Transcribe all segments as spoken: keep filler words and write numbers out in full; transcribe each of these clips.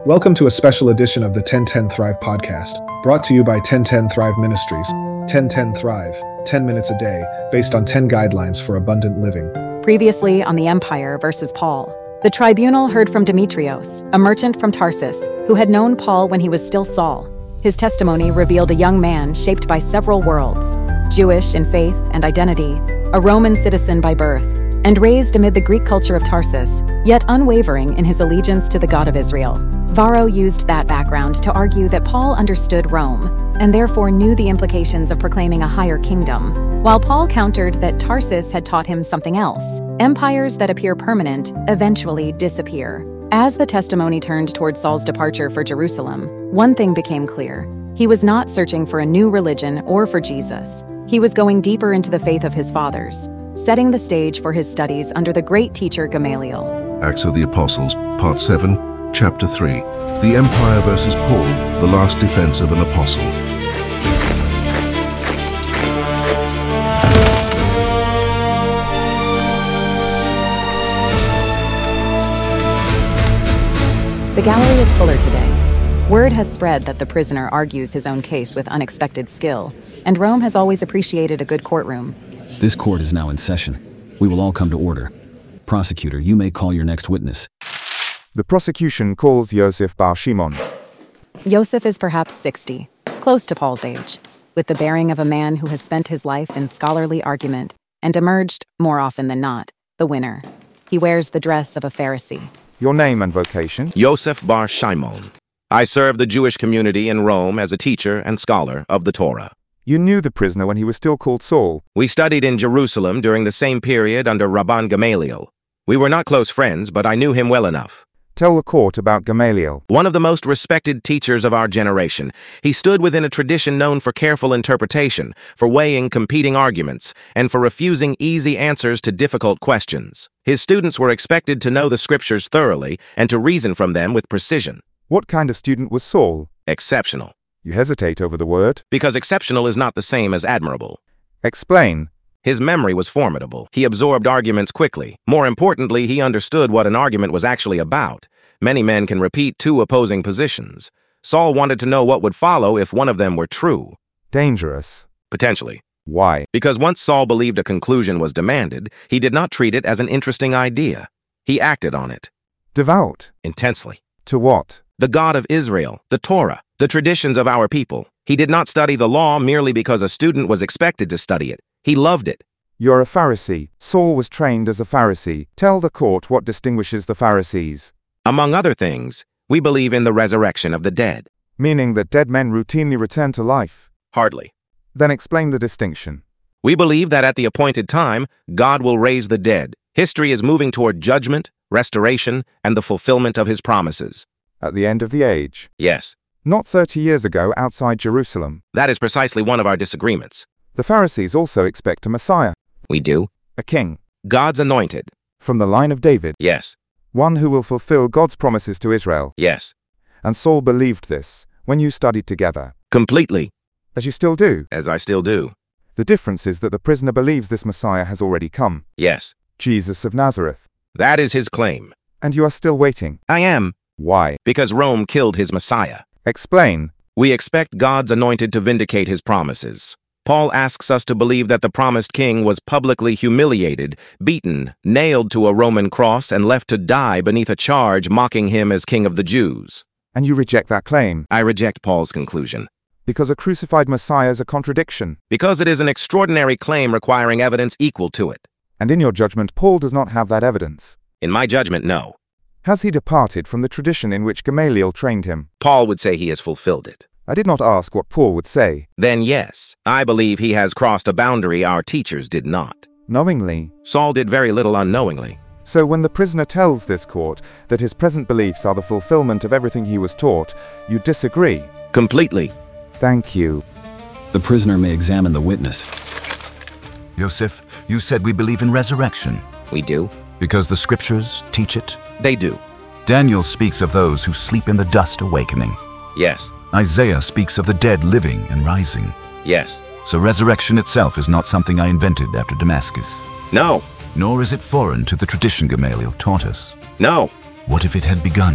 Welcome to a special edition of the ten ten Thrive podcast, brought to you by ten ten Thrive Ministries. ten ten Thrive, ten minutes a day, based on ten guidelines for abundant living. Previously on the Empire versus Paul, the tribunal heard from Demetrios, a merchant from Tarsus, who had known Paul when he was still Saul. His testimony revealed a young man shaped by several worlds, Jewish in faith and identity, a Roman citizen by birth, and raised amid the Greek culture of Tarsus, yet unwavering in his allegiance to the God of Israel. Varro used that background to argue that Paul understood Rome, and therefore knew the implications of proclaiming a higher kingdom, while Paul countered that Tarsus had taught him something else. Empires that appear permanent eventually disappear. As the testimony turned toward Saul's departure for Jerusalem, one thing became clear. He was not searching for a new religion or for Jesus. He was going deeper into the faith of his fathers, setting the stage for his studies under the great teacher Gamaliel. Acts of the Apostles, Part seven, Chapter three. The Empire versus Paul, the last defense of an apostle. The gallery is fuller today. Word has spread that the prisoner argues his own case with unexpected skill, and Rome has always appreciated a good courtroom. This court is now in session. We will all come to order. Prosecutor, you may call your next witness. The prosecution calls Yosef Bar Shimon. Yosef is perhaps sixty, close to Paul's age, with the bearing of a man who has spent his life in scholarly argument and emerged, more often than not, the winner. He wears the dress of a Pharisee. Your name and vocation? Yosef Bar Shimon. I serve the Jewish community in Rome as a teacher and scholar of the Torah. You knew the prisoner when he was still called Saul. We studied in Jerusalem during the same period under Rabban Gamaliel. We were not close friends, but I knew him well enough. Tell the court about Gamaliel. One of the most respected teachers of our generation. He stood within a tradition known for careful interpretation, for weighing competing arguments, and for refusing easy answers to difficult questions. His students were expected to know the scriptures thoroughly and to reason from them with precision. What kind of student was Saul? Exceptional. You hesitate over the word? Because exceptional is not the same as admirable. Explain. His memory was formidable. He absorbed arguments quickly. More importantly, he understood what an argument was actually about. Many men can repeat two opposing positions. Saul wanted to know what would follow if one of them were true. Dangerous. Potentially. Why? Because once Saul believed a conclusion was demanded, he did not treat it as an interesting idea. He acted on it. Devout. Intensely. To what? The God of Israel, the Torah, the traditions of our people. He did not study the law merely because a student was expected to study it. He loved it. You're a Pharisee. Saul was trained as a Pharisee. Tell the court what distinguishes the Pharisees. Among other things, we believe in the resurrection of the dead. Meaning that dead men routinely return to life? Hardly. Then explain the distinction. We believe that at the appointed time, God will raise the dead. History is moving toward judgment, restoration, and the fulfillment of his promises. At the end of the age? Yes. Not thirty years ago outside Jerusalem. That is precisely one of our disagreements. The Pharisees also expect a Messiah. We do. A king. God's anointed. From the line of David. Yes. One who will fulfill God's promises to Israel. Yes. And Saul believed this when you studied together. Completely. As you still do. As I still do. The difference is that the prisoner believes this Messiah has already come. Yes. Jesus of Nazareth. That is his claim. And you are still waiting. I am. Why? Because Rome killed his Messiah. Explain. We expect God's anointed to vindicate his promises. Paul asks us to believe that the promised king was publicly humiliated, beaten, nailed to a Roman cross, and left to die beneath a charge mocking him as king of the Jews. And you reject that claim? I reject Paul's conclusion. Because a crucified Messiah is a contradiction? Because it is an extraordinary claim requiring evidence equal to it. And in your judgment, Paul does not have that evidence? In my judgment, no. Has he departed from the tradition in which Gamaliel trained him? Paul would say he has fulfilled it. I did not ask what Paul would say. Then yes, I believe he has crossed a boundary our teachers did not. Knowingly? Saul did very little unknowingly. So when the prisoner tells this court that his present beliefs are the fulfillment of everything he was taught, you disagree? Completely. Thank you. The prisoner may examine the witness. Yosef, you said we believe in resurrection. We do. Because the scriptures teach it? They do. Daniel speaks of those who sleep in the dust awakening. Yes. Isaiah speaks of the dead living and rising. Yes. So resurrection itself is not something I invented after Damascus. No. Nor is it foreign to the tradition Gamaliel taught us. No. What if it had begun?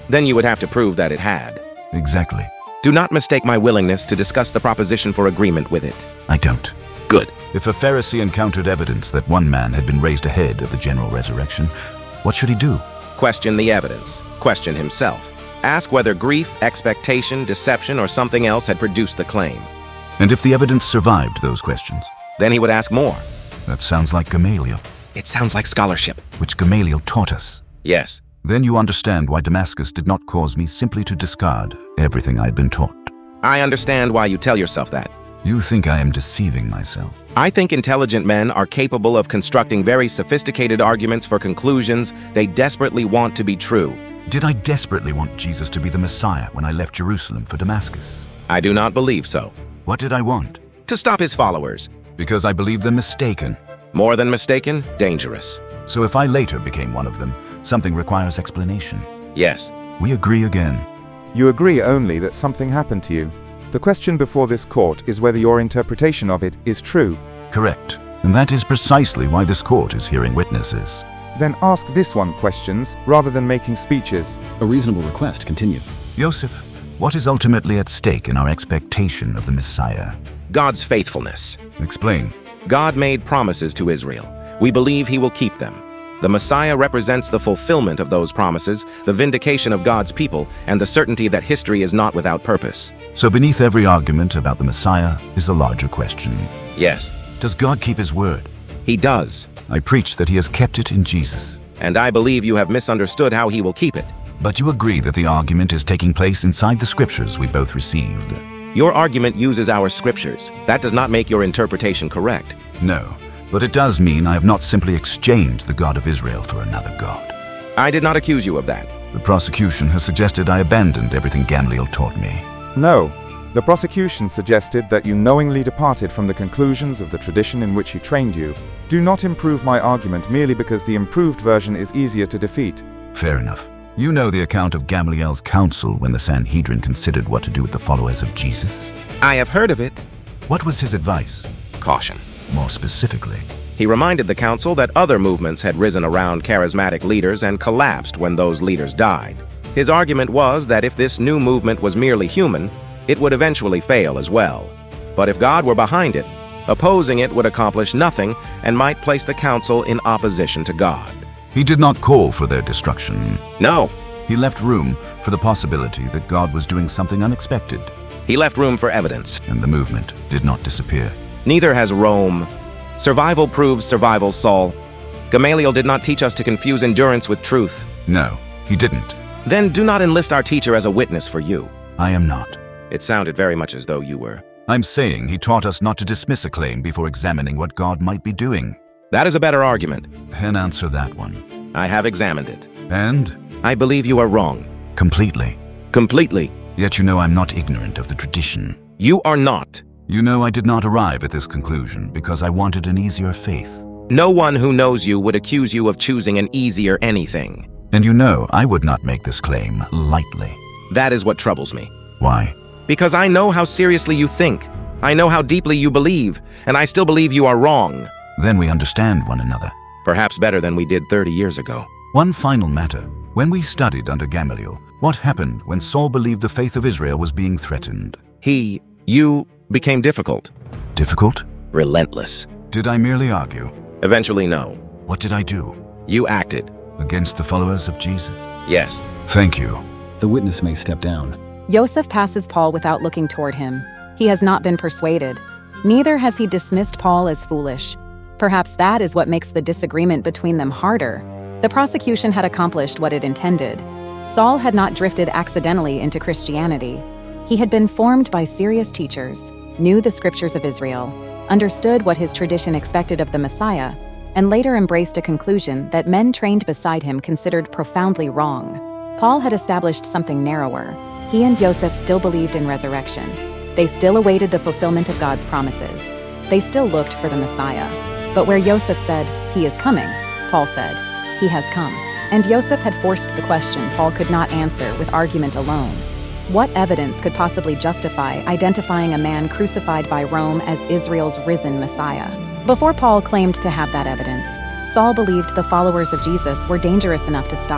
Then you would have to prove that it had. Exactly. Do not mistake my willingness to discuss the proposition for agreement with it. I don't. Good. If a Pharisee encountered evidence that one man had been raised ahead of the general resurrection, what should he do? Question the evidence. Question himself. Ask whether grief, expectation, deception, or something else had produced the claim. And if the evidence survived those questions? Then he would ask more. That sounds like Gamaliel, It sounds like scholarship. which Gamaliel taught us. Yes. Then you understand why Damascus did not cause me simply to discard everything I had been taught. I understand why you tell yourself that. You think I am deceiving myself. I think intelligent men are capable of constructing very sophisticated arguments for conclusions they desperately want to be true. Did I desperately want Jesus to be the Messiah when I left Jerusalem for Damascus? I do not believe so. What did I want? To stop his followers. Because I believed them mistaken. More than mistaken, dangerous. So if I later became one of them, something requires explanation. Yes. We agree again. You agree only that something happened to you. The question before this court is whether your interpretation of it is true. Correct. And that is precisely why this court is hearing witnesses. Then ask this one questions rather than making speeches. A reasonable request. Continue. Joseph, what is ultimately at stake in our expectation of the Messiah? God's faithfulness. Explain. God made promises to Israel. We believe he will keep them. The Messiah represents the fulfillment of those promises, the vindication of God's people, and the certainty that history is not without purpose. So beneath every argument about the Messiah is a larger question. Yes, Does God keep his word? he does. I preach that he has kept it in Jesus. And I believe you have misunderstood how he will keep it. But you agree that the argument is taking place inside the scriptures we both received. Your argument uses our scriptures. That does not make your interpretation correct. No, but it does mean I have not simply exchanged the God of Israel for another God. I did not accuse you of that. The prosecution has suggested I abandoned everything Gamaliel taught me. No. The prosecution suggested that you knowingly departed from the conclusions of the tradition in which he trained you. Do not improve my argument merely because the improved version is easier to defeat. Fair enough. You know the account of Gamaliel's council when the Sanhedrin considered what to do with the followers of Jesus? I have heard of it. What was his advice? Caution. More specifically, He reminded the council that other movements had risen around charismatic leaders and collapsed when those leaders died. His argument was that if this new movement was merely human, it would eventually fail as well. But if God were behind it, opposing it would accomplish nothing and might place the council in opposition to God. he did not call for their destruction. No, He left room for the possibility that God was doing something unexpected, he left room for evidence. and the movement did not disappear. Neither has Rome. Survival proves survival, Saul. Gamaliel did not teach us to confuse endurance with truth. No, he didn't. Then do not enlist our teacher as a witness for you. I am not. It sounded very much as though you were. I'm saying he taught us not to dismiss a claim before examining what God might be doing. That is a better argument. And answer that one. I have examined it. And? I believe you are wrong. Completely. Completely. Yet you know I'm not ignorant of the tradition. You are not. You know I did not arrive at this conclusion because I wanted an easier faith. No one who knows you would accuse you of choosing an easier anything. And you know I would not make this claim lightly. That is what troubles me. Why? Because I know how seriously you think. I know how deeply you believe, and I still believe you are wrong. Then we understand one another. Perhaps better than we did thirty years ago. One final matter. When we studied under Gamaliel, what happened when Saul believed the faith of Israel was being threatened? He, you, became difficult. Difficult? Relentless. Did I merely argue? Eventually, no. What did I do? You acted. Against the followers of Jesus? Yes. Thank you. The witness may step down. Joseph passes Paul without looking toward him. He has not been persuaded. Neither has he dismissed Paul as foolish. Perhaps that is what makes the disagreement between them harder. The prosecution had accomplished what it intended. Saul had not drifted accidentally into Christianity. He had been formed by serious teachers, knew the scriptures of Israel, understood what his tradition expected of the Messiah, and later embraced a conclusion that men trained beside him considered profoundly wrong. Paul had established something narrower. He and Joseph still believed in resurrection. They still awaited the fulfillment of God's promises. They still looked for the Messiah. But where Joseph said, "He is coming," Paul said, "He has come." And Joseph had forced the question Paul could not answer with argument alone. What evidence could possibly justify identifying a man crucified by Rome as Israel's risen Messiah? Before Paul claimed to have that evidence, Saul believed the followers of Jesus were dangerous enough to stop.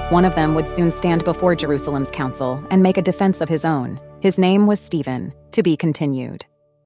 One of them would soon stand before Jerusalem's council and make a defense of his own. His name was Stephen, to be continued.